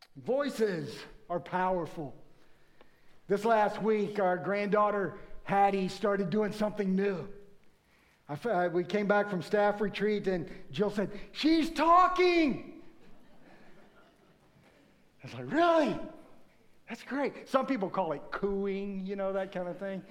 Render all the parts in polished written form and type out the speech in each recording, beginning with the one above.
Voices are powerful. This last week, our granddaughter, Hattie, started doing something new. We came back from staff retreat, and Jill said, "She's talking!" I was like, "Really? That's great." Some people call it cooing, that kind of thing.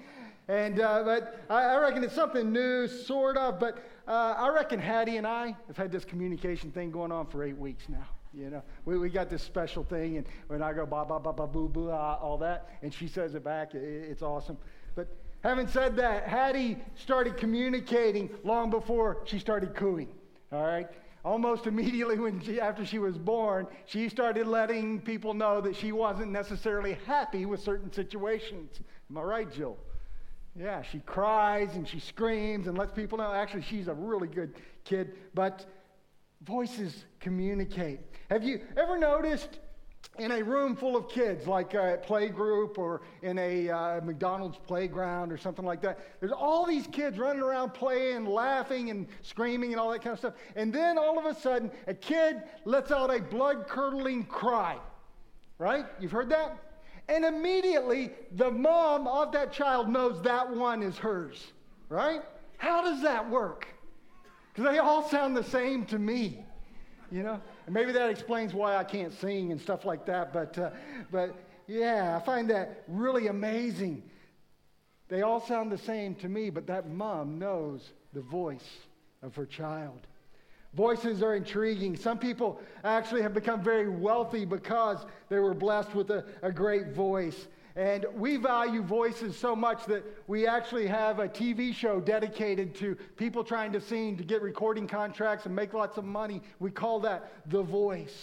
But I reckon it's something new, sort of. But I reckon Hattie and I have had this communication thing going on for 8 weeks now. We got this special thing, and when I go ba ba ba ba boo boo all that, and she says it back, it's awesome. But having said that, Hattie started communicating long before she started cooing. All right, almost immediately after she was born, she started letting people know that she wasn't necessarily happy with certain situations. Am I right, Jill? Yeah, she cries and she screams and lets people know. Actually, she's a really good kid, but voices communicate. Have you ever noticed in a room full of kids, like a play group or in a McDonald's playground or something like that, there's all these kids running around playing, laughing and screaming and all that kind of stuff. And then all of a sudden, a kid lets out a blood-curdling cry, right? You've heard that? And immediately, the mom of that child knows that one is hers, right? How does that work? Because they all sound the same to me, And maybe that explains why I can't sing and stuff like that. But yeah, I find that really amazing. They all sound the same to me, but that mom knows the voice of her child. Voices are intriguing. Some people actually have become very wealthy because they were blessed with a great voice. And we value voices so much that we actually have a TV show dedicated to people trying to sing to get recording contracts and make lots of money. We call that The Voice.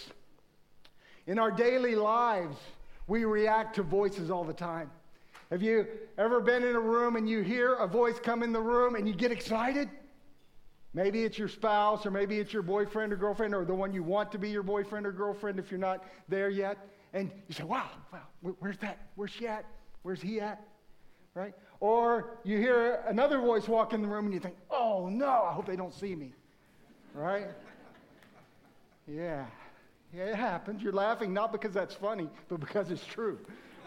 In our daily lives, we react to voices all the time. Have you ever been in a room and you hear a voice come in the room and you get excited? Maybe it's your spouse, or maybe it's your boyfriend or girlfriend, or the one you want to be your boyfriend or girlfriend if you're not there yet. And you say, wow, where's that? Where's she at? Where's he at? Right? Or you hear another voice walk in the room and you think, oh no, I hope they don't see me. Right? Yeah, it happens. You're laughing not because that's funny, but because it's true.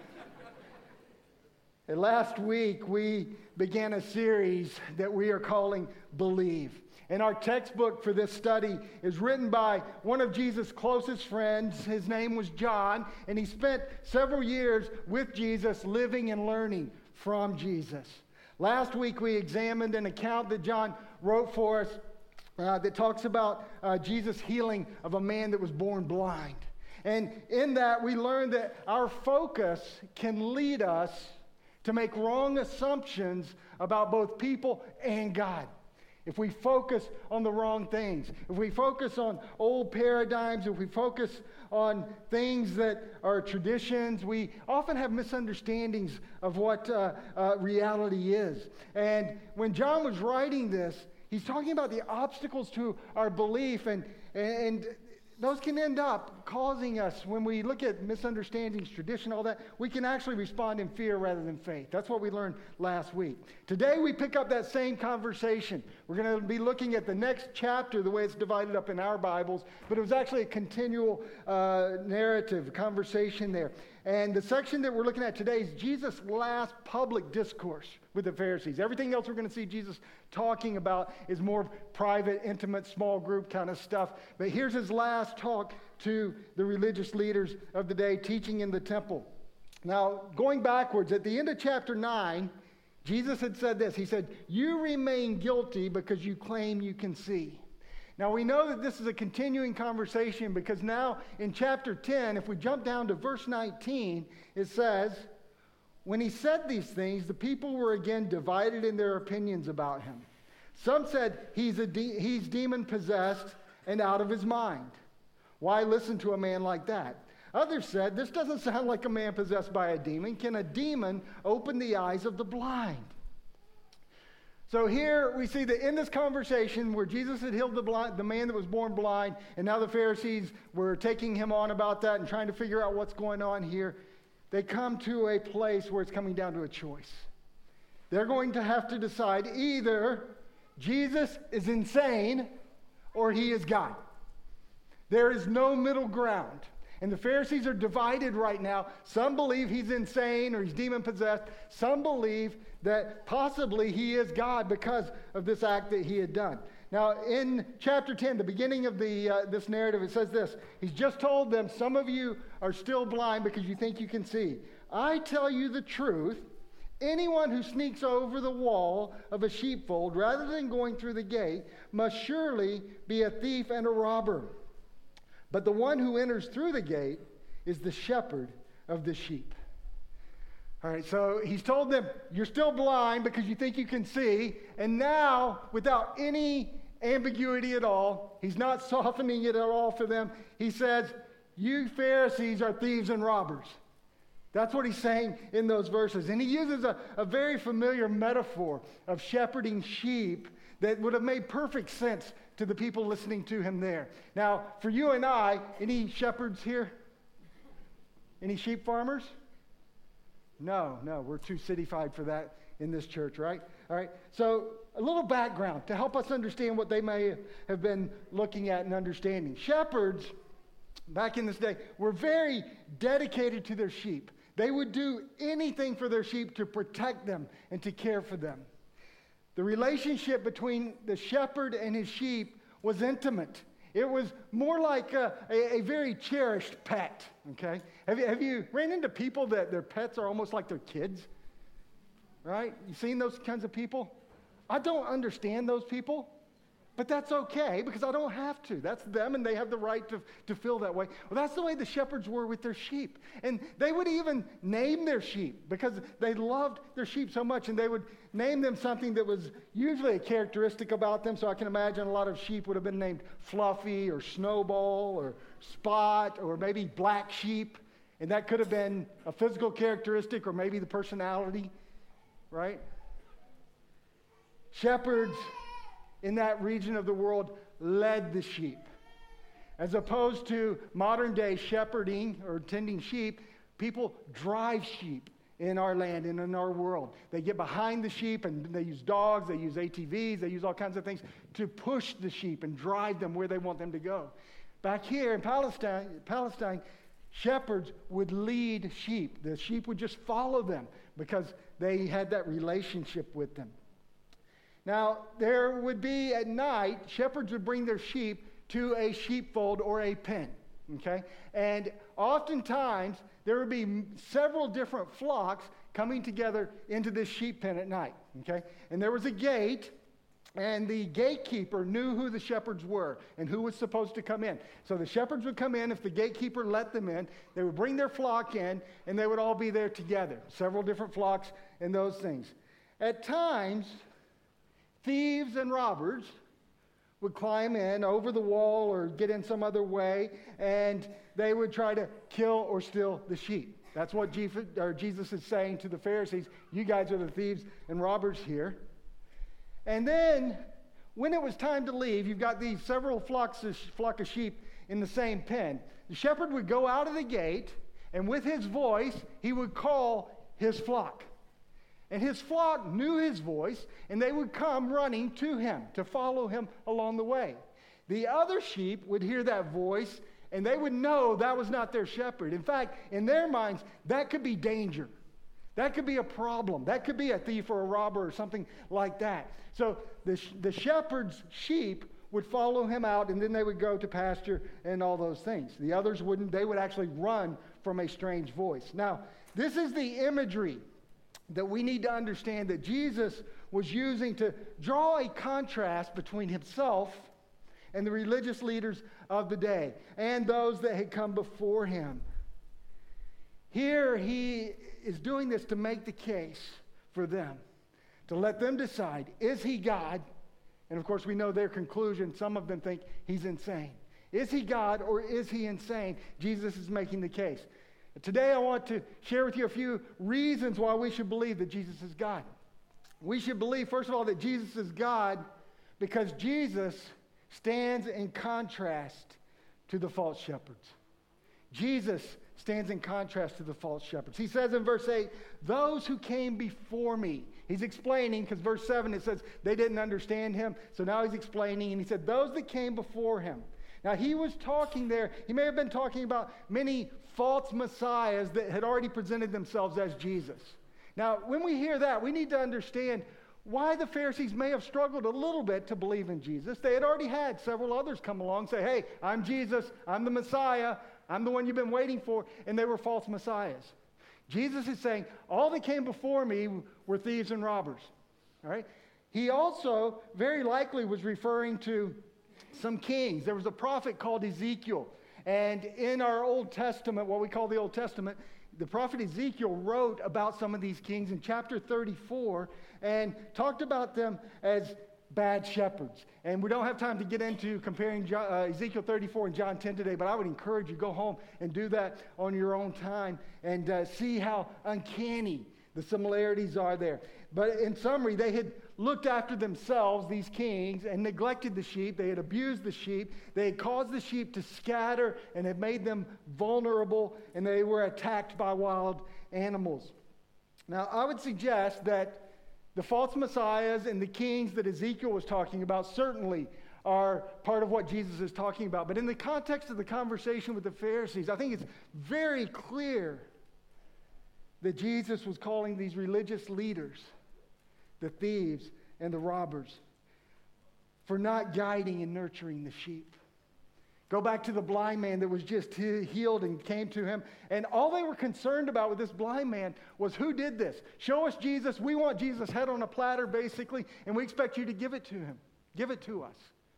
And last week, we began a series that we are calling Believe. And our textbook for this study is written by one of Jesus' closest friends. His name was John, and he spent several years with Jesus, living and learning from Jesus. Last week, we examined an account that John wrote for us that talks about Jesus' healing of a man that was born blind. And in that, we learned that our focus can lead us to make wrong assumptions about both people and God. If we focus on the wrong things, if we focus on old paradigms, if we focus on things that are traditions, we often have misunderstandings of what reality is. And when John was writing this, he's talking about the obstacles to our belief, and those can end up causing us, when we look at misunderstandings, tradition, all that, we can actually respond in fear rather than faith. That's what we learned last week. Today we pick up that same conversation. We're going to be looking at the next chapter, the way it's divided up in our Bibles, but it was actually a continual narrative, conversation there. And the section that we're looking at today is Jesus' last public discourse with the Pharisees. Everything else we're going to see Jesus talking about is more private, intimate, small group kind of stuff. But here's his last talk to the religious leaders of the day, teaching in the temple. Now, going backwards, at the end of chapter 9, Jesus had said this. He said, "You remain guilty because you claim you can see." Now, we know that this is a continuing conversation because now in chapter 10, if we jump down to verse 19, it says, "When he said these things, the people were again divided in their opinions about him. Some said he's demon-possessed and out of his mind. Why listen to a man like that? Others said, this doesn't sound like a man possessed by a demon. Can a demon open the eyes of the blind?" So here we see that in this conversation where Jesus had healed the man that was born blind, and now the Pharisees were taking him on about that and trying to figure out what's going on here, they come to a place where it's coming down to a choice. They're going to have to decide either Jesus is insane or he is God. There is no middle ground. And the Pharisees are divided right now. Some believe he's insane or he's demon-possessed. Some believe that possibly he is God because of this act that he had done. Now, in chapter 10, the beginning of this narrative, it says this. He's just told them, some of you are still blind because you think you can see. I tell you the truth. Anyone who sneaks over the wall of a sheepfold rather than going through the gate must surely be a thief and a robber. But the one who enters through the gate is the shepherd of the sheep. All right, so he's told them, you're still blind because you think you can see. And now, without any ambiguity at all, he's not softening it at all for them. He says, you Pharisees are thieves and robbers. That's what he's saying in those verses. And he uses a very familiar metaphor of shepherding sheep that would have made perfect sense to the people listening to him there. Now, for you and I, any shepherds here? Any sheep farmers? No, we're too cityfied for that in this church, right? All right, so a little background to help us understand what they may have been looking at and understanding. Shepherds, back in this day, were very dedicated to their sheep. They would do anything for their sheep to protect them and to care for them. The relationship between the shepherd and his sheep was intimate. It was more like a very cherished pet, okay? Have you ran into people that their pets are almost like their kids, right? You seen those kinds of people? I don't understand those people, but that's okay because I don't have to. That's them, and they have the right to feel that way. Well, that's the way the shepherds were with their sheep. And they would even name their sheep because they loved their sheep so much, and they would name them something that was usually a characteristic about them. So I can imagine a lot of sheep would have been named Fluffy or Snowball or Spot or maybe Black Sheep. And that could have been a physical characteristic or maybe the personality, right? Shepherds in that region of the world led the sheep. As opposed to modern day shepherding or tending sheep, people drive sheep in our land and in our world. They get behind the sheep and they use dogs, they use ATVs, they use all kinds of things to push the sheep and drive them where they want them to go. Back here in Palestine, shepherds would lead sheep. The sheep would just follow them because they had that relationship with them. Now, there would be at night, shepherds would bring their sheep to a sheepfold or a pen, okay? And oftentimes, there would be several different flocks coming together into this sheep pen at night, okay? And there was a gate, and the gatekeeper knew who the shepherds were and who was supposed to come in. So the shepherds would come in. If the gatekeeper let them in, they would bring their flock in, and they would all be there together. Several different flocks and those things. At times, thieves and robbers would climb in over the wall or get in some other way, and they would try to kill or steal the sheep. That's what Jesus is saying to the Pharisees. You guys are the thieves and robbers here. And then, when it was time to leave, you've got these several flock of sheep in the same pen. The shepherd would go out of the gate, and with his voice, he would call his flock. And his flock knew his voice, and they would come running to him to follow him along the way. The other sheep would hear that voice, and they would know that was not their shepherd. In fact, in their minds, that could be danger. That could be a problem. That could be a thief or a robber or something like that. So the shepherd's sheep would follow him out, and then they would go to pasture and all those things. The others wouldn't. They would actually run from a strange voice. Now, this is the imagery that we need to understand that Jesus was using to draw a contrast between himself and the religious leaders of the day and those that had come before him. Here he is doing this to make the case for them, to let them decide, is he God? And of course we know their conclusion. Some of them think he's insane. Is he God or is he insane? Jesus is making the case. Today I want to share with you a few reasons why we should believe that Jesus is God. We should believe, first of all, that Jesus is God because Jesus stands in contrast to the false shepherds. Jesus stands in contrast to the false shepherds. He says in verse 8, those who came before me. He's explaining, because verse 7 it says they didn't understand him. So now he's explaining, and he said, those that came before him. Now, he was talking there, he may have been talking about many false messiahs that had already presented themselves as Jesus. Now, when we hear that, we need to understand why the Pharisees may have struggled a little bit to believe in Jesus. They had already had several others come along and say, hey, I'm Jesus, I'm the Messiah, I'm the one you've been waiting for, and they were false messiahs. Jesus is saying, all that came before me were thieves and robbers. All right? He also very likely was referring to some kings. There was a prophet called Ezekiel. And in our Old Testament, what we call the Old Testament, the prophet Ezekiel wrote about some of these kings in chapter 34 and talked about them as bad shepherds. And we don't have time to get into comparing Ezekiel 34 and John 10 today, but I would encourage you to go home and do that on your own time and see how uncanny the similarities are there. But in summary, they had looked after themselves, these kings, and neglected the sheep. They had abused the sheep. They had caused the sheep to scatter and had made them vulnerable, and they were attacked by wild animals. Now, I would suggest that the false messiahs and the kings that Ezekiel was talking about certainly are part of what Jesus is talking about. But in the context of the conversation with the Pharisees, I think it's very clear that Jesus was calling these religious leaders the thieves and the robbers for not guiding and nurturing the sheep. Go back to the blind man that was just healed and came to him. And all they were concerned about with this blind man was, who did this? Show us Jesus. We want Jesus' head on a platter, basically, and we expect you to give it to him. Give it to us.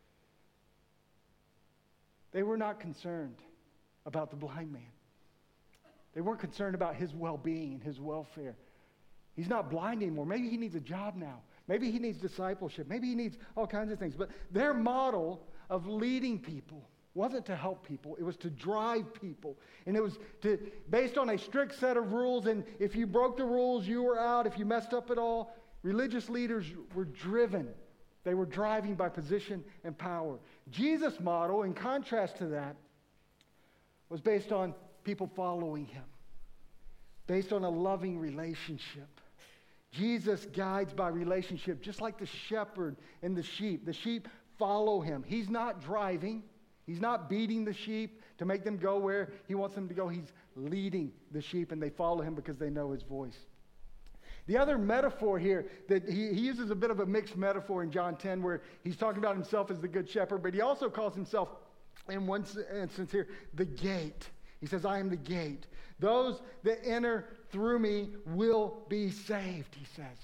They were not concerned about the blind man. They weren't concerned about his well-being and his welfare. He's not blind anymore. Maybe he needs a job now. Maybe he needs discipleship. Maybe he needs all kinds of things. But their model of leading people wasn't to help people. It was to drive people. And it was based on a strict set of rules. And if you broke the rules, you were out. If you messed up at all, religious leaders were driven. They were driving by position and power. Jesus' model, in contrast to that, was based on people following him, based on a loving relationship. Jesus guides by relationship, just like the shepherd and the sheep. The sheep follow him. He's not driving. He's not beating the sheep to make them go where he wants them to go. He's leading the sheep, and they follow him because they know his voice. The other metaphor here, that he uses a bit of a mixed metaphor in John 10, where he's talking about himself as the good shepherd, but he also calls himself, in one instance here, the gate. He says, I am the gate. Those that enter through me will be saved, he says.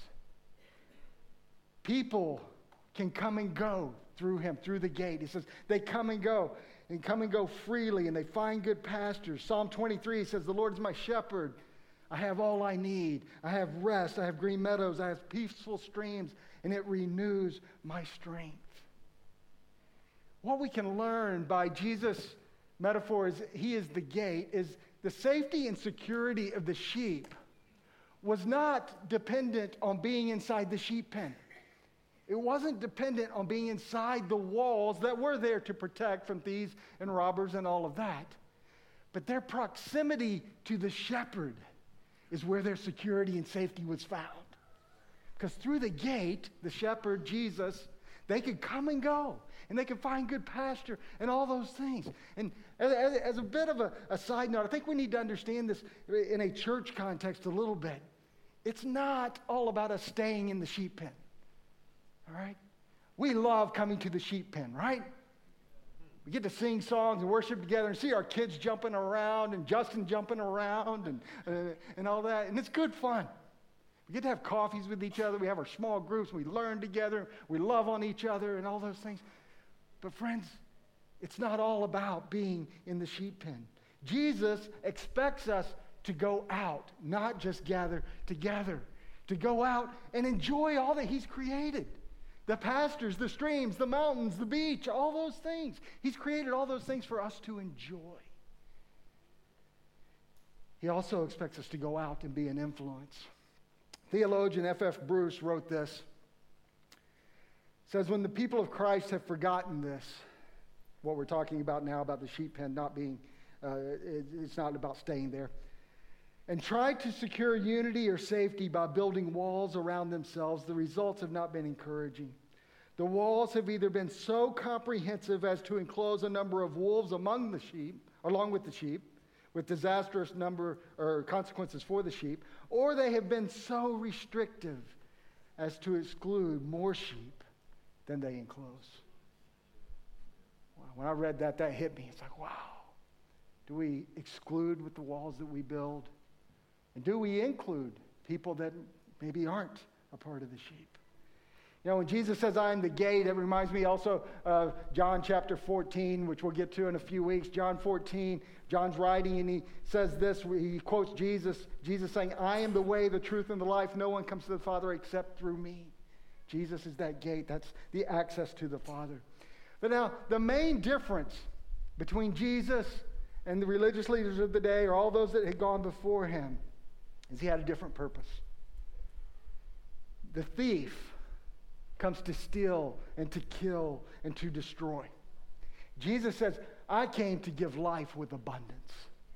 People can come and go through him, through the gate. He says they come and go freely, and they find good pastures. Psalm 23 says, the Lord is my shepherd. I have all I need. I have rest. I have green meadows. I have peaceful streams, and it renews my strength. What we can learn by Jesus' metaphor is he is the gate, is the safety and security of the sheep was not dependent on being inside the sheep pen. It wasn't dependent on being inside the walls that were there to protect from thieves and robbers and all of that. But their proximity to the shepherd is where their security and safety was found. Because through the gate, the shepherd, Jesus, they could come and go, and they could find good pasture and all those things. And as a bit of a side note, I think we need to understand this in a church context a little bit. It's not all about us staying in the sheep pen, all right? We love coming to the sheep pen, right? We get to sing songs and worship together and see our kids jumping around and Justin jumping around and all that, and it's good fun. We get to have coffees with each other. We have our small groups. We learn together. We love on each other and all those things. But friends, it's not all about being in the sheep pen. Jesus expects us to go out, not just gather together, to go out and enjoy all that he's created. The pastures, the streams, the mountains, the beach, all those things. He's created all those things for us to enjoy. He also expects us to go out and be an influence. Theologian F.F. Bruce wrote this. Says, when the people of Christ have forgotten this, what we're talking about now about the sheep pen not being, it's not about staying there, and try to secure unity or safety by building walls around themselves, the results have not been encouraging. The walls have either been so comprehensive as to enclose a number of wolves among the sheep, along with the sheep, with disastrous number or consequences for the sheep, or they have been so restrictive as to exclude more sheep than they enclose. Wow, when I read that, that hit me. It's like, wow. Do we exclude with the walls that we build? And do we include people that maybe aren't a part of the sheep? You know, when Jesus says, I am the gate, it reminds me also of John chapter 14, which we'll get to in a few weeks. John 14, John's writing and he says this, he quotes Jesus saying, I am the way, the truth, and the life. No one comes to the Father except through me. Jesus is that gate. That's the access to the Father. But now, the main difference between Jesus and the religious leaders of the day, or all those that had gone before him, is he had a different purpose. The thief comes to steal and to kill and to destroy. Jesus says, I came to give life with abundance.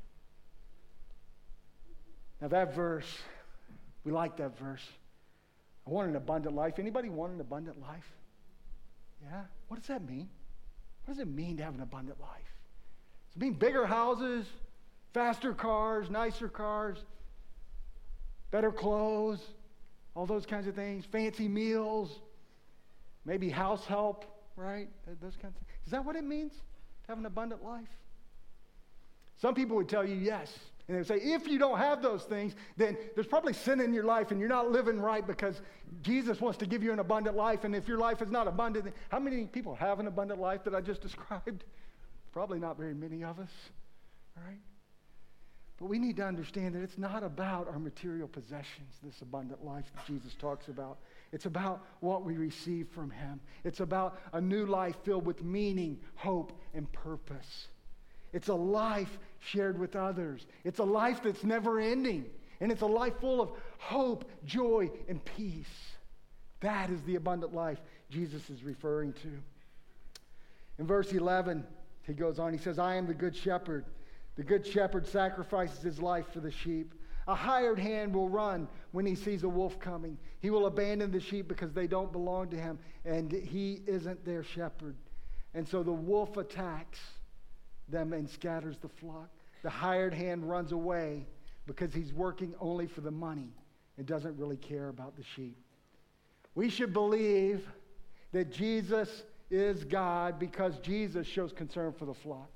Now that verse, we like that verse. I want an abundant life. Anybody want an abundant life? Yeah? What does that mean? What does it mean to have an abundant life? Does it mean bigger houses, faster cars, nicer cars, better clothes, all those kinds of things, fancy meals, maybe house help, right? Those kinds of things. Is that what it means to have an abundant life? Some people would tell you yes. And they would say, if you don't have those things, then there's probably sin in your life and you're not living right because Jesus wants to give you an abundant life. And if your life is not abundant, how many people have an abundant life that I just described? Probably not very many of us, right? But we need to understand that it's not about our material possessions, this abundant life that Jesus talks about. It's about what we receive from him. It's about a new life filled with meaning, hope, and purpose. It's a life shared with others. It's a life that's never ending. And it's a life full of hope, joy, and peace. That is the abundant life Jesus is referring to. In verse 11, he goes on, he says, I am the good shepherd. The good shepherd sacrifices his life for the sheep. A hired hand will run when he sees a wolf coming. He will abandon the sheep because they don't belong to him, and he isn't their shepherd. And so the wolf attacks them and scatters the flock. The hired hand runs away because he's working only for the money and doesn't really care about the sheep. We should believe that Jesus is God because Jesus shows concern for the flock.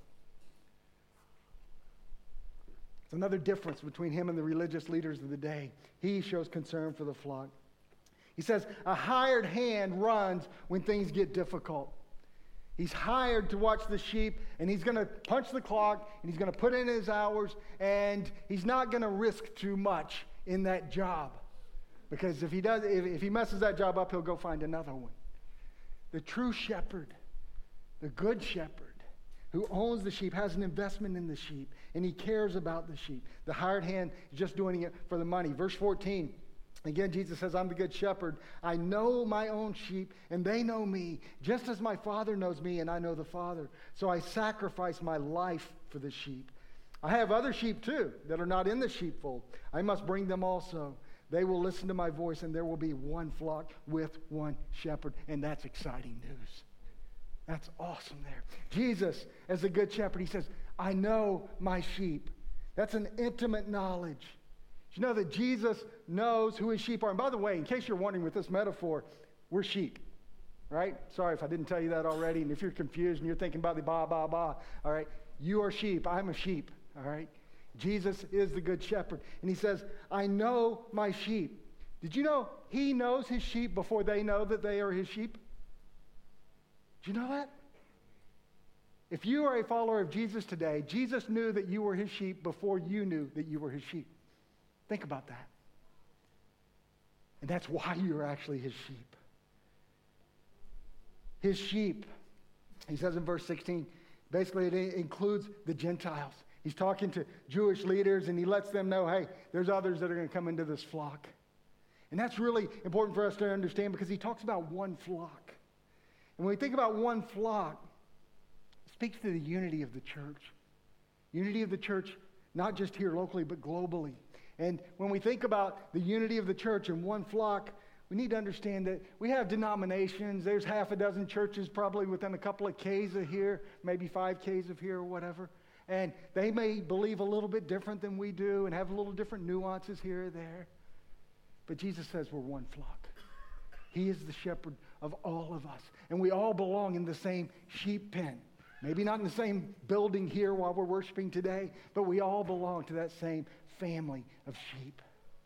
It's another difference between him and the religious leaders of the day. He shows concern for the flock. He says, a hired hand runs when things get difficult. He's hired to watch the sheep, and he's going to punch the clock, and he's going to put in his hours, and he's not going to risk too much in that job. Because if he messes that job up, he'll go find another one. The true shepherd, the good shepherd, who owns the sheep, has an investment in the sheep, and he cares about the sheep. The hired hand is just doing it for the money. Verse 14, again, Jesus says, I'm the good shepherd. I know my own sheep, and they know me, just as my Father knows me, and I know the Father. So I sacrifice my life for the sheep. I have other sheep, too, that are not in the sheepfold. I must bring them also. They will listen to my voice, and there will be one flock with one shepherd. And that's exciting news. That's awesome there. Jesus, as a good shepherd, he says, I know my sheep. That's an intimate knowledge. You know that Jesus knows who his sheep are. And by the way, in case you're wondering with this metaphor, we're sheep, right? Sorry if I didn't tell you that already. And if you're confused and you're thinking about the ba, ba, ba, all right? You are sheep. I'm a sheep, all right? Jesus is the good shepherd. And he says, I know my sheep. Did you know he knows his sheep before they know that they are his sheep? Did you know that? If you are a follower of Jesus today, Jesus knew that you were his sheep before you knew that you were his sheep. Think about that. And that's why you're actually his sheep. His sheep, he says in verse 16, basically it includes the Gentiles. He's talking to Jewish leaders and he lets them know, hey, there's others that are going to come into this flock. And that's really important for us to understand because he talks about one flock. And when we think about one flock, it speaks to the unity of the church. Unity of the church, not just here locally, but globally. And when we think about the unity of the church and one flock, We need to understand that we have denominations. There's half a dozen churches probably within a couple of Ks of here, maybe 5 Ks of here or whatever. And they may believe a little bit different than we do and have a little different nuances here or there. But Jesus says we're one flock. He is the shepherd of all of us. And we all belong in the same sheep pen. Maybe not in the same building here while we're worshiping today, but we all belong to that same family of sheep.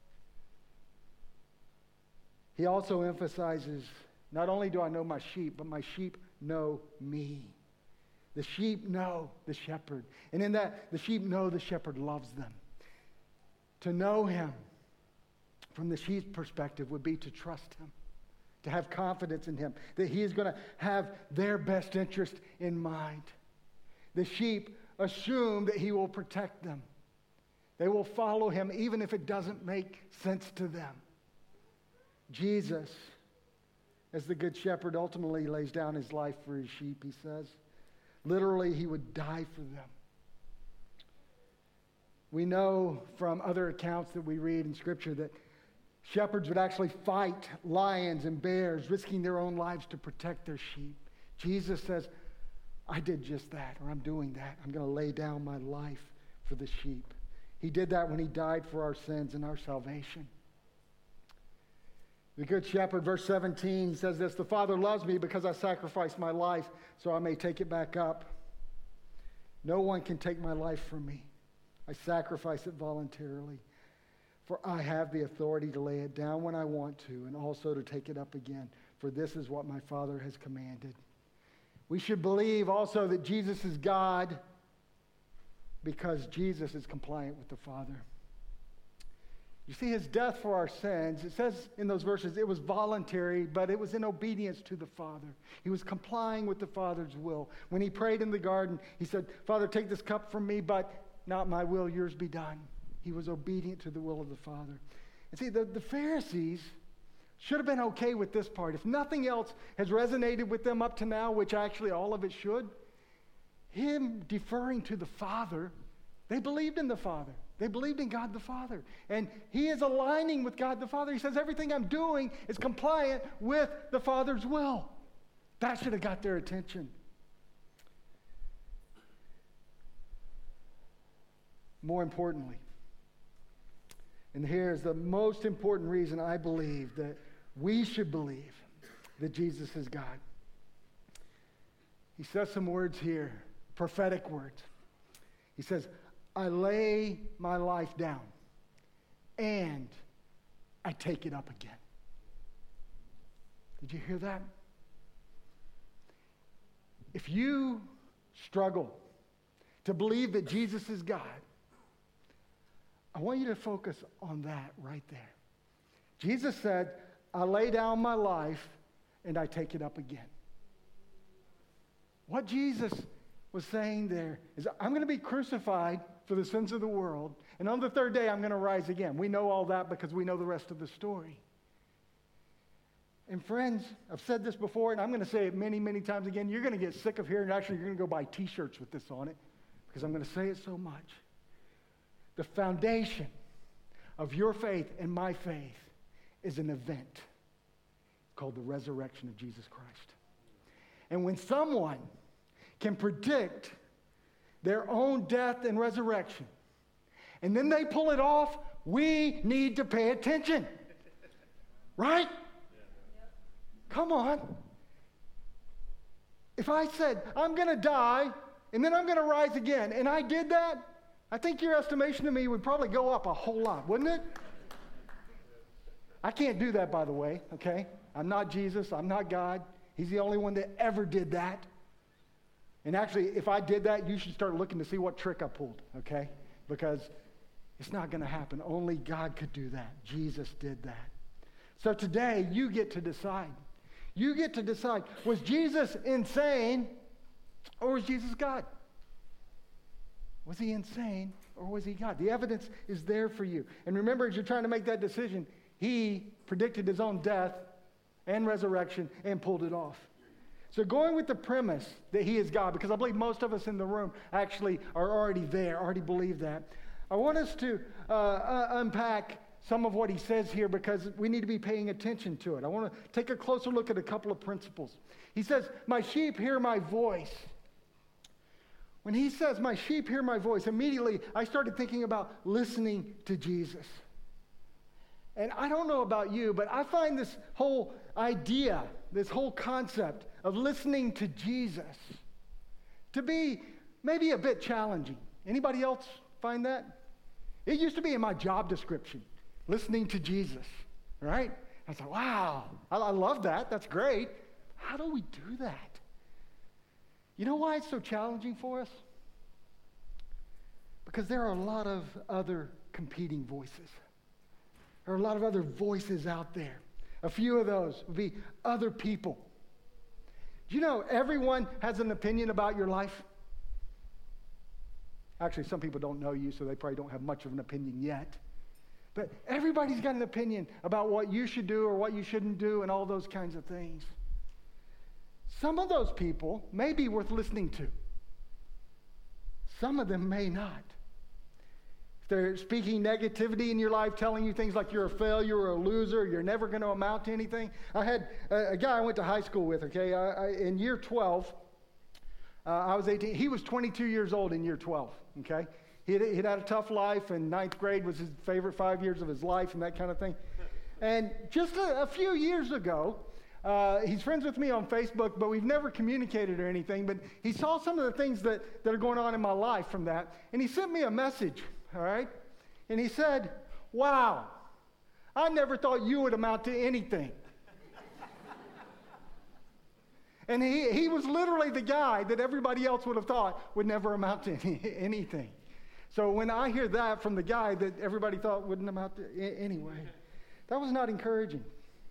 He also emphasizes, not only do I know my sheep, but my sheep know me. The sheep know the shepherd. And in that, the sheep know the shepherd loves them. To know him from the sheep's perspective would be to trust him, to have confidence in him, that he is going to have their best interest in mind. The sheep assume that he will protect them. They will follow him even if it doesn't make sense to them. Jesus, as the good shepherd, ultimately lays down his life for his sheep, he says. Literally, he would die for them. We know from other accounts that we read in Scripture that shepherds would actually fight lions and bears, risking their own lives to protect their sheep. Jesus says, I did just that, or I'm doing that. I'm going to lay down my life for the sheep. He did that when he died for our sins and our salvation. The Good Shepherd, verse 17, he says this, the Father loves me because I sacrificed my life so I may take it back up. No one can take my life from me. I sacrifice it voluntarily. For I have the authority to lay it down when I want to and also to take it up again. For this is what my Father has commanded. We should believe also that Jesus is God because Jesus is compliant with the Father. You see, his death for our sins, it says in those verses, it was voluntary, but it was in obedience to the Father. He was complying with the Father's will. When he prayed in the garden, he said, Father, take this cup from me, but not my will, yours be done. He was obedient to the will of the Father. And see, the Pharisees should have been okay with this part. If nothing else has resonated with them up to now, which actually all of it should, him deferring to the Father, they believed in the Father. They believed in God the Father. And he is aligning with God the Father. He says, everything I'm doing is compliant with the Father's will. That should have got their attention. More importantly, and here's the most important reason I believe that we should believe that Jesus is God. He says some words here, prophetic words. He says, I lay my life down and I take it up again. Did you hear that? If you struggle to believe that Jesus is God, I want you to focus on that right there. Jesus said, I lay down my life and I take it up again. What Jesus was saying there is, I'm going to be crucified for the sins of the world, and on the third day I'm going to rise again. We know all that because we know the rest of the story. And friends, I've said this before, and I'm going to say it many, many times again. You're going to get sick of hearing it. Actually, you're going to go buy T-shirts with this on it because I'm going to say it so much. The foundation of your faith and my faith is an event called the resurrection of Jesus Christ. And when someone can predict their own death and resurrection, and then they pull it off, we need to pay attention. Right? Come on. If I said, I'm going to die, and then I'm going to rise again, and I did that, I think your estimation of me would probably go up a whole lot, wouldn't it? I can't do that, by the way, okay? I'm not Jesus. I'm not God. He's the only one that ever did that. And actually, if I did that, you should start looking to see what trick I pulled, okay? Because it's not going to happen. Only God could do that. Jesus did that. So today, you get to decide. You get to decide, was Jesus insane or was Jesus God? Was he insane or was he God? The evidence is there for you. And remember, as you're trying to make that decision, he predicted his own death and resurrection and pulled it off. So going with the premise that he is God, because I believe most of us in the room actually are already there, already believe that, I want us to unpack some of what he says here because we need to be paying attention to it. I want to take a closer look at a couple of principles. He says, my sheep hear my voice. When he says, my sheep hear my voice, immediately I started thinking about listening to Jesus. And I don't know about you, but I find this whole idea, this whole concept of listening to Jesus to be maybe a bit challenging. Anybody else find that? It used to be in my job description, listening to Jesus, right? I was like, wow, I love that. That's great. How do we do that? You know why it's so challenging for us? Because there are a lot of other competing voices. There are a lot of other voices out there. A few of those would be other people. Do you know everyone has an opinion about your life? Actually, some people don't know you, so they probably don't have much of an opinion yet. But everybody's got an opinion about what you should do or what you shouldn't do and all those kinds of things. Some of those people may be worth listening to. Some of them may not. If they're speaking negativity in your life, telling you things like you're a failure or a loser, you're never going to amount to anything. I had a guy I went to high school with, okay? In year 12, I was 18. He was 22 years old in year 12, okay? He'd had a tough life, and ninth grade was his favorite 5 years of his life and that kind of thing. And just a few years ago, he's friends with me on Facebook, but we've never communicated or anything. But he saw some of the things that are going on in my life from that. And he sent me a message, all right? And he said, wow, I never thought you would amount to anything. And he was literally the guy that everybody else would have thought would never amount to anything. So when I hear that from the guy that everybody thought wouldn't amount to anyway, that was not encouraging.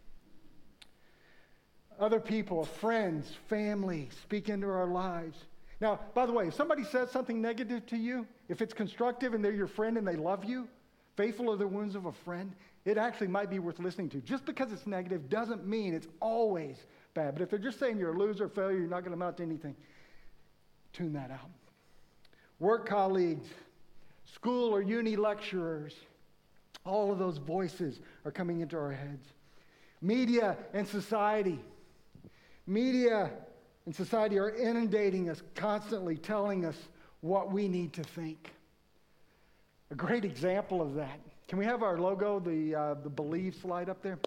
Other people, friends, family, speak into our lives. Now, by the way, if somebody says something negative to you, if it's constructive and they're your friend and they love you, faithful are the wounds of a friend, it actually might be worth listening to. Just because it's negative doesn't mean it's always bad. But if they're just saying you're a loser, failure, you're not going to amount to anything, tune that out. Work colleagues, school or uni lecturers, all of those voices are coming into our heads. Media and society. Media and society are inundating us, constantly telling us what we need to think. A great example of that. Can we have our logo, the Believe slide up there?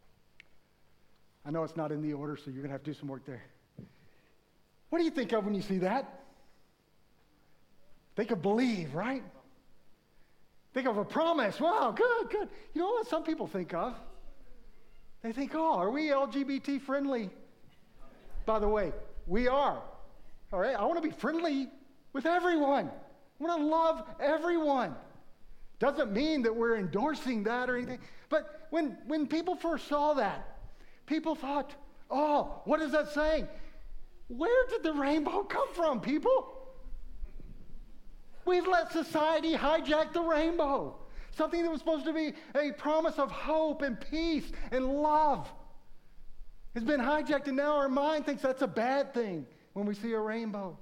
I know it's not in the order, so you're going to have to do some work there. What do you think of when you see that? Think of believe, right? Think of a promise. Wow, good. You know what some people think of? They think, oh, are we LGBT friendly? By the way, we are. All right, I want to be friendly with everyone. I want to love everyone. Doesn't mean that we're endorsing that or anything. But when people first saw that, people thought, oh, what is that saying? Where did the rainbow come from, people? We've let society hijack the rainbow. Something that was supposed to be a promise of hope and peace and love has been hijacked, and now our mind thinks that's a bad thing when we see a rainbow.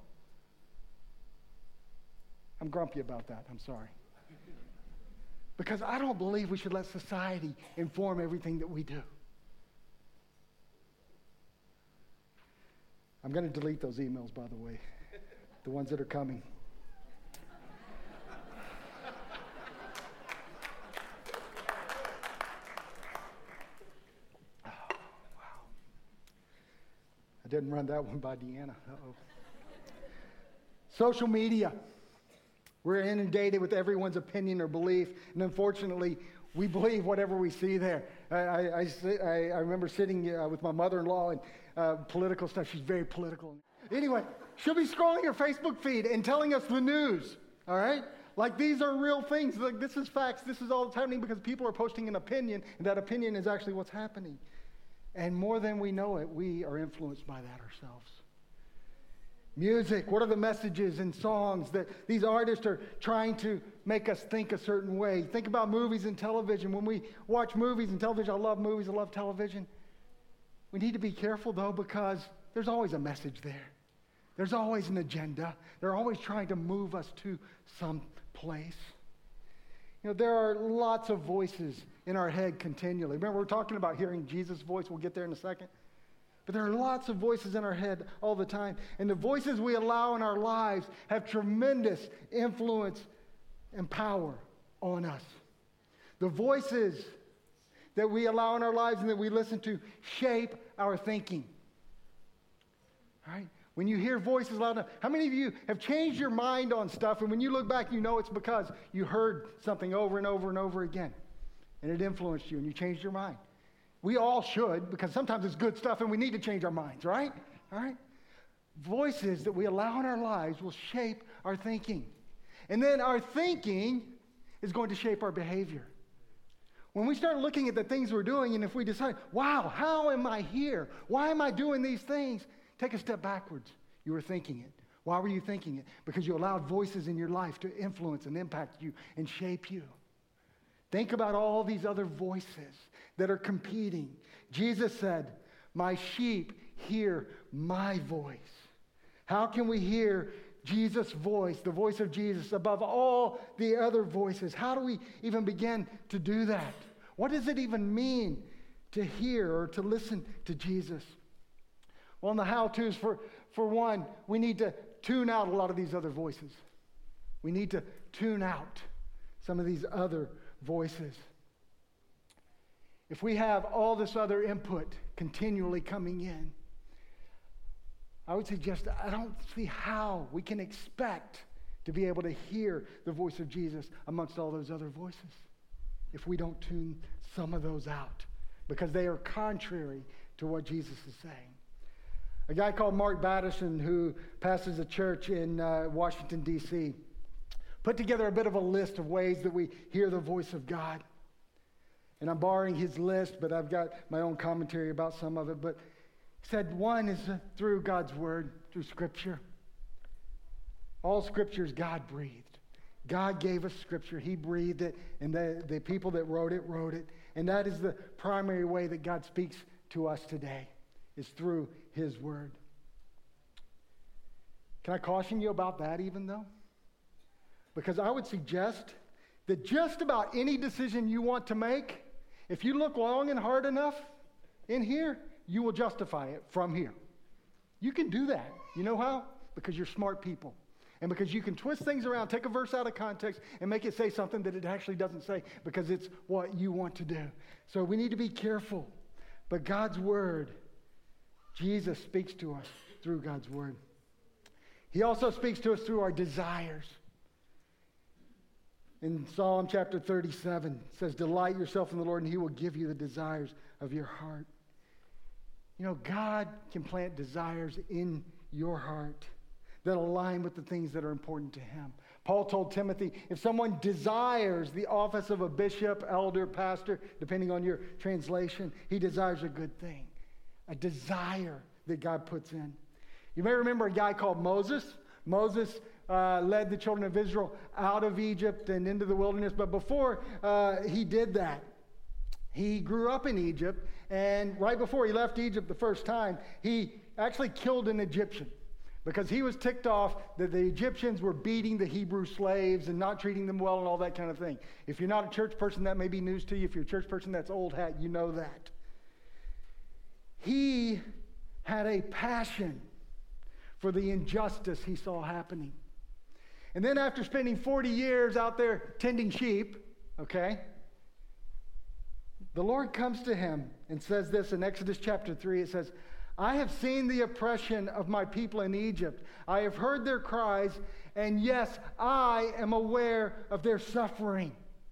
I'm grumpy about that. I'm sorry. Because I don't believe we should let society inform everything that we do. I'm going to delete those emails, by the way, the ones that are coming. I didn't run that one by Deanna. Uh-oh. Social media. We're inundated with everyone's opinion or belief, and unfortunately, we believe whatever we see there. I remember sitting with my mother-in-law and political stuff. She's very political. Anyway, she'll be scrolling her Facebook feed and telling us the news, all right? Like these are real things. Like this is facts. This is all that's happening because people are posting an opinion, and that opinion is actually what's happening. And more than we know it, we are influenced by that ourselves. Music, what are the messages and songs that these artists are trying to make us think a certain way? Think about movies and television. When we watch movies and television, I love movies, I love television. We need to be careful, though, because there's always a message there. There's always an agenda. They're always trying to move us to some place. You know, there are lots of voices in our head continually. Remember, we're talking about hearing Jesus' voice. We'll get there in a second. But there are lots of voices in our head all the time. And the voices we allow in our lives have tremendous influence and power on us. The voices that we allow in our lives and that we listen to shape our thinking. All right? When you hear voices loud enough, how many of you have changed your mind on stuff, and when you look back, you know it's because you heard something over and over and over again, and it influenced you, and you changed your mind? We all should, because sometimes it's good stuff, and we need to change our minds, right? All right? Voices that we allow in our lives will shape our thinking. And then our thinking is going to shape our behavior. When we start looking at the things we're doing, and if we decide, wow, how am I here? Why am I doing these things? Take a step backwards. You were thinking it. Why were you thinking it? Because you allowed voices in your life to influence and impact you and shape you. Think about all these other voices that are competing. Jesus said, my sheep hear my voice. How can we hear Jesus' voice, the voice of Jesus, above all the other voices? How do we even begin to do that? What does it even mean to hear or to listen to Jesus? Well, in the how-tos, for one, we need to tune out a lot of these other voices. We need to tune out some of these other voices. If we have all this other input continually coming in, I would suggest I don't see how we can expect to be able to hear the voice of Jesus amongst all those other voices if we don't tune some of those out, because they are contrary to what Jesus is saying. A guy called Mark Batterson, who pastors a church in Washington, D.C., put together a bit of a list of ways that we hear the voice of God. And I'm borrowing his list, but I've got my own commentary about some of it. But he said one is through God's Word, through Scripture. All Scripture is God-breathed. God gave us Scripture. He breathed it, and the people that wrote it. And that is the primary way that God speaks to us today, is through His Word. Can I caution you about that even, though? Because I would suggest that just about any decision you want to make, if you look long and hard enough in here, you will justify it from here. You can do that. You know how? Because you're smart people. And because you can twist things around, take a verse out of context, and make it say something that it actually doesn't say, because it's what you want to do. So we need to be careful. But God's Word, Jesus speaks to us through God's Word. He also speaks to us through our desires. In Psalm chapter 37, it says, delight yourself in the Lord, and He will give you the desires of your heart. You know, God can plant desires in your heart that align with the things that are important to Him. Paul told Timothy, if someone desires the office of a bishop, elder, pastor, depending on your translation, he desires a good thing. A desire that God puts in. You may remember a guy called Moses. Moses led the children of Israel out of Egypt and into the wilderness. But before he did that, he grew up in Egypt. And right before he left Egypt the first time, he actually killed an Egyptian, because he was ticked off that the Egyptians were beating the Hebrew slaves and not treating them well and all that kind of thing. If you're not a church person, that may be news to you. If you're a church person, that's old hat. You know that. He had a passion for the injustice he saw happening. And then after spending 40 years out there tending sheep, okay, the Lord comes to him and says this in Exodus chapter 3. It says, I have seen the oppression of my people in Egypt. I have heard their cries, and yes, I am aware of their suffering.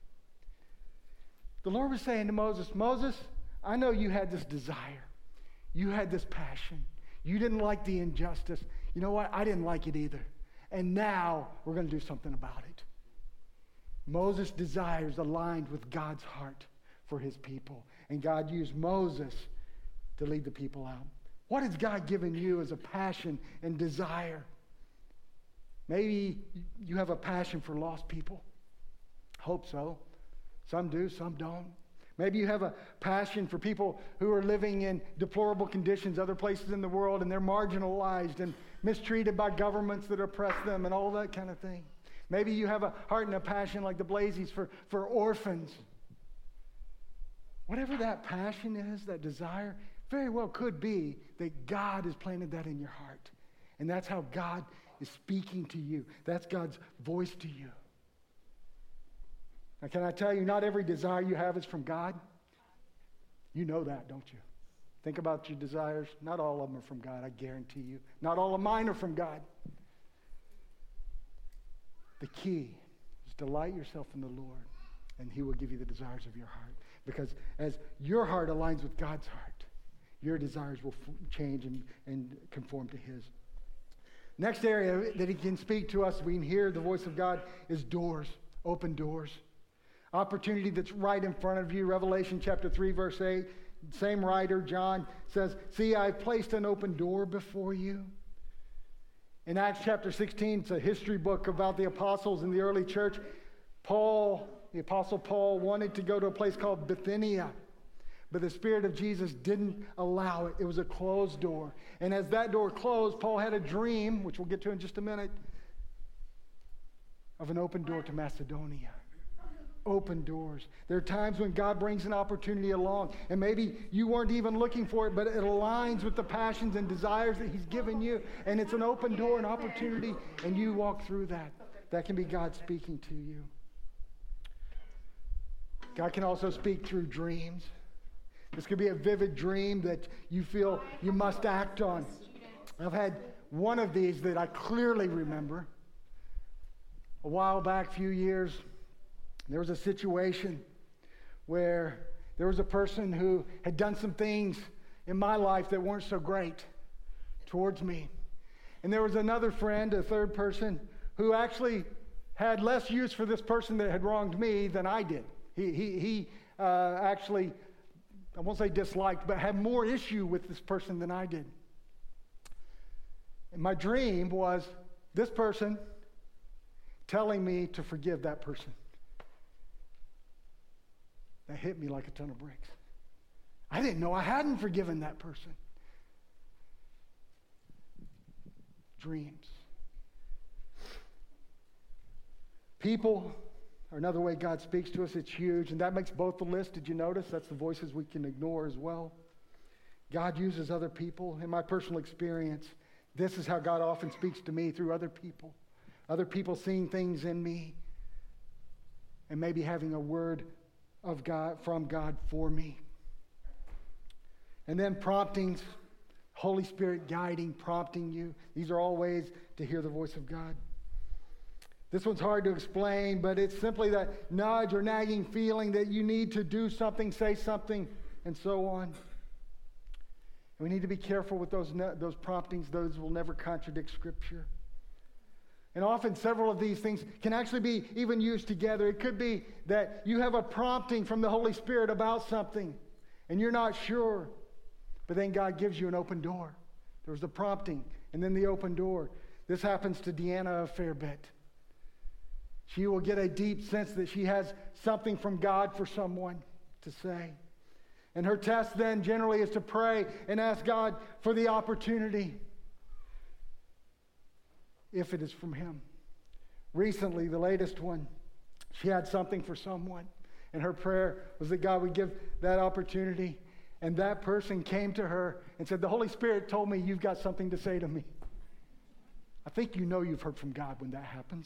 The Lord was saying to Moses, Moses, I know you had this desire. You had this passion. You didn't like the injustice. You know what? I didn't like it either. And now we're going to do something about it. Moses' desires aligned with God's heart for His people. And God used Moses to lead the people out. What has God given you as a passion and desire? Maybe you have a passion for lost people. Hope so. Some do, some don't. Maybe you have a passion for people who are living in deplorable conditions other places in the world, and they're marginalized and mistreated by governments that oppress them and all that kind of thing. Maybe you have a heart and a passion like the Blazies for orphans. Whatever that passion is, that desire, very well could be that God has planted that in your heart. And that's how God is speaking to you. That's God's voice to you. Now, can I tell you, not every desire you have is from God? You know that, don't you? Think about your desires. Not all of them are from God, I guarantee you. Not all of mine are from God. The key is delight yourself in the Lord, and He will give you the desires of your heart. Because as your heart aligns with God's heart, your desires will change and conform to His. Next area that He can speak to us, we can hear the voice of God, is doors, open doors. Opportunity that's right in front of you. Revelation chapter 3, verse 8. Same writer, John, says, "See, I've placed an open door before you." In Acts chapter 16, it's a history book about the apostles in the early church. The apostle Paul, wanted to go to a place called Bithynia, but the Spirit of Jesus didn't allow it. It was a closed door. And as that door closed, Paul had a dream, which we'll get to in just a minute, of an open door to Macedonia. Open doors. There are times when God brings an opportunity along, and maybe you weren't even looking for it, but it aligns with the passions and desires that He's given you, and it's an open door, an opportunity, and you walk through that. That can be God speaking to you. God can also speak through dreams. This could be a vivid dream that you feel you must act on. I've had one of these that I clearly remember. A while back, a few years, there was a situation where there was a person who had done some things in my life that weren't so great towards me. And there was another friend, a third person, who actually had less use for this person that had wronged me than I did. He actually, I won't say disliked, but had more issue with this person than I did. And my dream was this person telling me to forgive that person. That hit me like a ton of bricks. I didn't know I hadn't forgiven that person. Dreams. People are another way God speaks to us. It's huge, and that makes both the list. Did you notice? That's the voices we can ignore as well. God uses other people. In my personal experience, this is how God often speaks to me, through other people. Other people seeing things in me and maybe having a word of God, from God for me. And then promptings, Holy Spirit guiding, prompting you. These are all ways to hear the voice of God. This one's hard to explain, but it's simply that nudge or nagging feeling that you need to do something, say something, and so on. And we need to be careful with those promptings. Those will never contradict Scripture. And often several of these things can actually be even used together. It could be that you have a prompting from the Holy Spirit about something, and you're not sure, but then God gives you an open door. There's the prompting, and then the open door. This happens to Deanna a fair bit. She will get a deep sense that she has something from God for someone to say. And her test then generally is to pray and ask God for the opportunity, if it is from Him. Recently, the latest one, she had something for someone, and her prayer was that God would give that opportunity. And that person came to her and said, "The Holy Spirit told me you've got something to say to me." I think you know you've heard from God when that happens.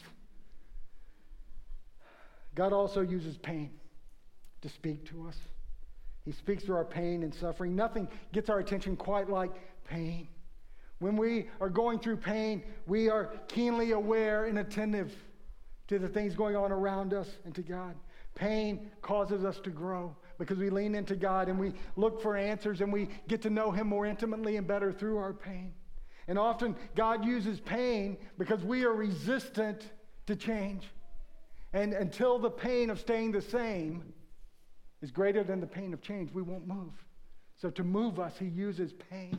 God also uses pain to speak to us. He speaks through our pain and suffering. Nothing gets our attention quite like pain. When we are going through pain, we are keenly aware and attentive to the things going on around us and to God. Pain causes us to grow because we lean into God and we look for answers and we get to know Him more intimately and better through our pain. And often God uses pain because we are resistant to change. And until the pain of staying the same is greater than the pain of change, we won't move. So to move us, He uses pain.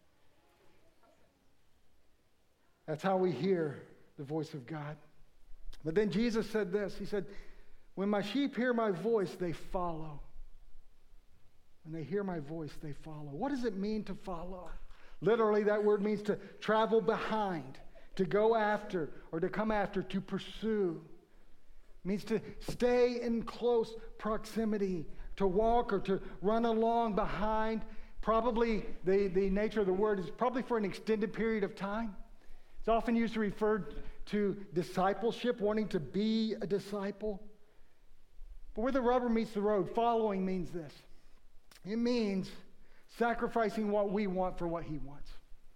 That's how we hear the voice of God. But then Jesus said this. He said, "When my sheep hear my voice, they follow." When they hear my voice, they follow. What does it mean to follow? Literally, that word means to travel behind, to go after or to come after, to pursue. It means to stay in close proximity, to walk or to run along behind. Probably the nature of the word is probably for an extended period of time. It's often used to refer to discipleship, wanting to be a disciple. But where the rubber meets the road, following means this. It means sacrificing what we want for what he wants.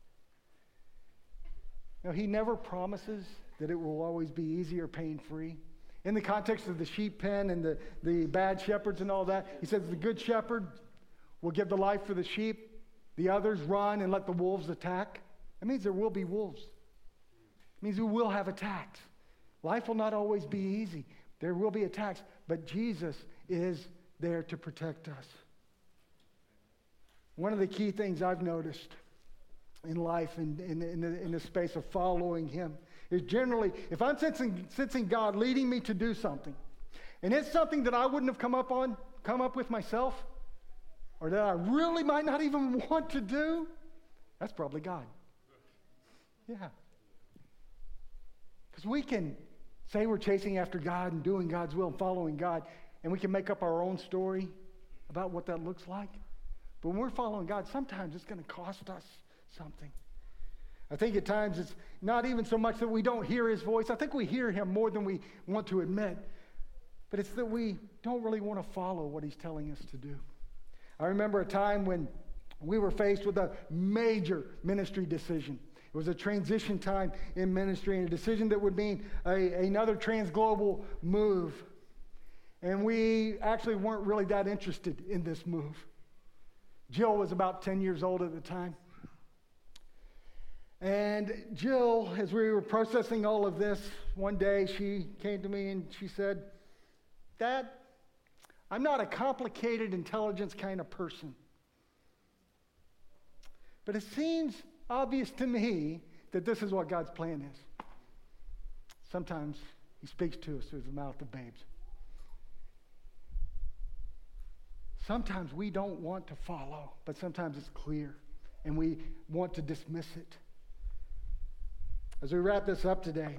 Now, he never promises that it will always be easy or pain-free. In the context of the sheep pen and the bad shepherds and all that, he says the good shepherd will give the life for the sheep. The others run and let the wolves attack. That means there will be wolves. It means we will have attacks. Life will not always be easy. There will be attacks, but Jesus is there to protect us. One of the key things I've noticed in life in the space of following him is generally, if I'm sensing God leading me to do something, and it's something that I wouldn't have come up with myself, or that I really might not even want to do, that's probably God. Yeah. Because we can say we're chasing after God and doing God's will and following God, and we can make up our own story about what that looks like. But when we're following God, sometimes it's going to cost us something. I think at times it's not even so much that we don't hear his voice. I think we hear him more than we want to admit. But it's that we don't really want to follow what he's telling us to do. I remember a time when we were faced with a major ministry decision. It was a transition time in ministry, and a decision that would mean another transglobal move. And we actually weren't really that interested in this move. Jill was about 10 years old at the time. And Jill, as we were processing all of this, one day she came to me and she said, "Dad, I'm not a complicated intelligence kind of person. But it seems obvious to me that this is what God's plan is." Sometimes he speaks to us through the mouth of babes. Sometimes we don't want to follow, but sometimes it's clear, and we want to dismiss it. As we wrap this up today,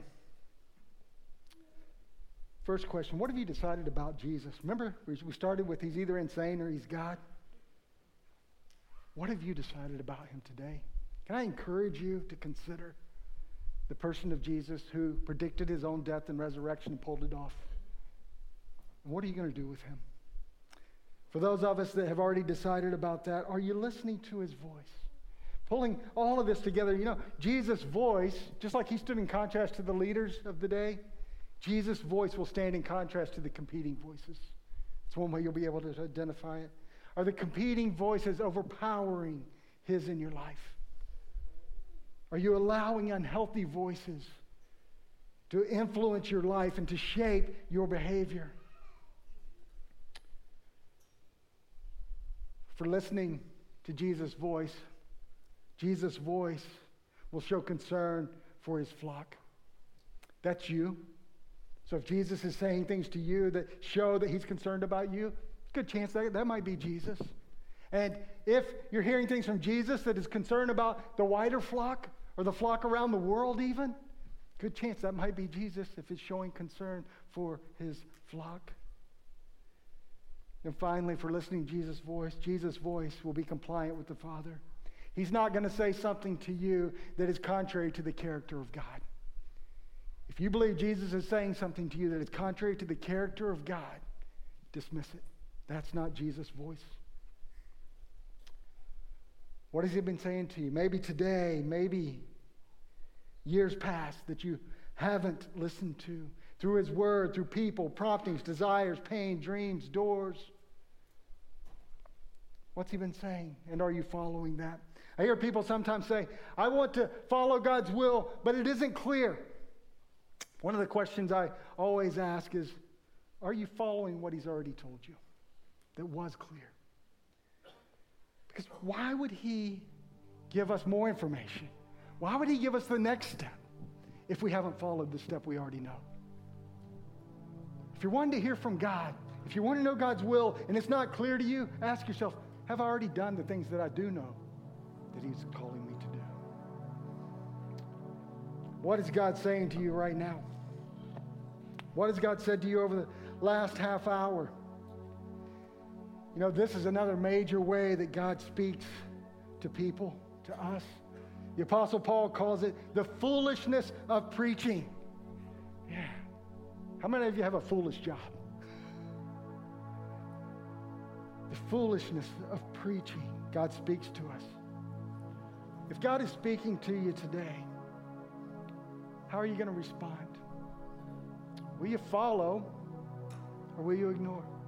first question, what have you decided about Jesus? Remember, we started with he's either insane or he's God. What have you decided about him today? Can I encourage you to consider the person of Jesus who predicted his own death and resurrection and pulled it off? And what are you going to do with him? For those of us that have already decided about that, are you listening to his voice? Pulling all of this together, Jesus' voice, just like he stood in contrast to the leaders of the day, Jesus' voice will stand in contrast to the competing voices. It's one way you'll be able to identify it. Are the competing voices overpowering his in your life? Are you allowing unhealthy voices to influence your life and to shape your behavior? For listening to Jesus' voice will show concern for his flock. That's you. So if Jesus is saying things to you that show that he's concerned about you, good chance that might be Jesus. And if you're hearing things from Jesus that is concerned about the wider flock or the flock around the world even, good chance that might be Jesus if it's showing concern for his flock. And finally, for listening to Jesus' voice will be compliant with the Father. He's not going to say something to you that is contrary to the character of God. If you believe Jesus is saying something to you that is contrary to the character of God, dismiss it. That's not Jesus' voice. What has he been saying to you? Maybe today, maybe years past that you haven't listened to. Through his word, through people, promptings, desires, pain, dreams, doors. What's he been saying? And are you following that? I hear people sometimes say, I want to follow God's will, but it isn't clear. One of the questions I always ask is, are you following what he's already told you that was clear? Because why would he give us more information? Why would he give us the next step if we haven't followed the step we already know? If you're wanting to hear from God, if you want to know God's will and it's not clear to you, ask yourself, have I already done the things that I do know that he's calling me to do? What is God saying to you right now? What has God said to you over the last half hour? You know, this is another major way that God speaks to people, to us. The Apostle Paul calls it the foolishness of preaching. Yeah. How many of you have a foolish job? The foolishness of preaching. God speaks to us. If God is speaking to you today, how are you going to respond? Will you follow or will you ignore?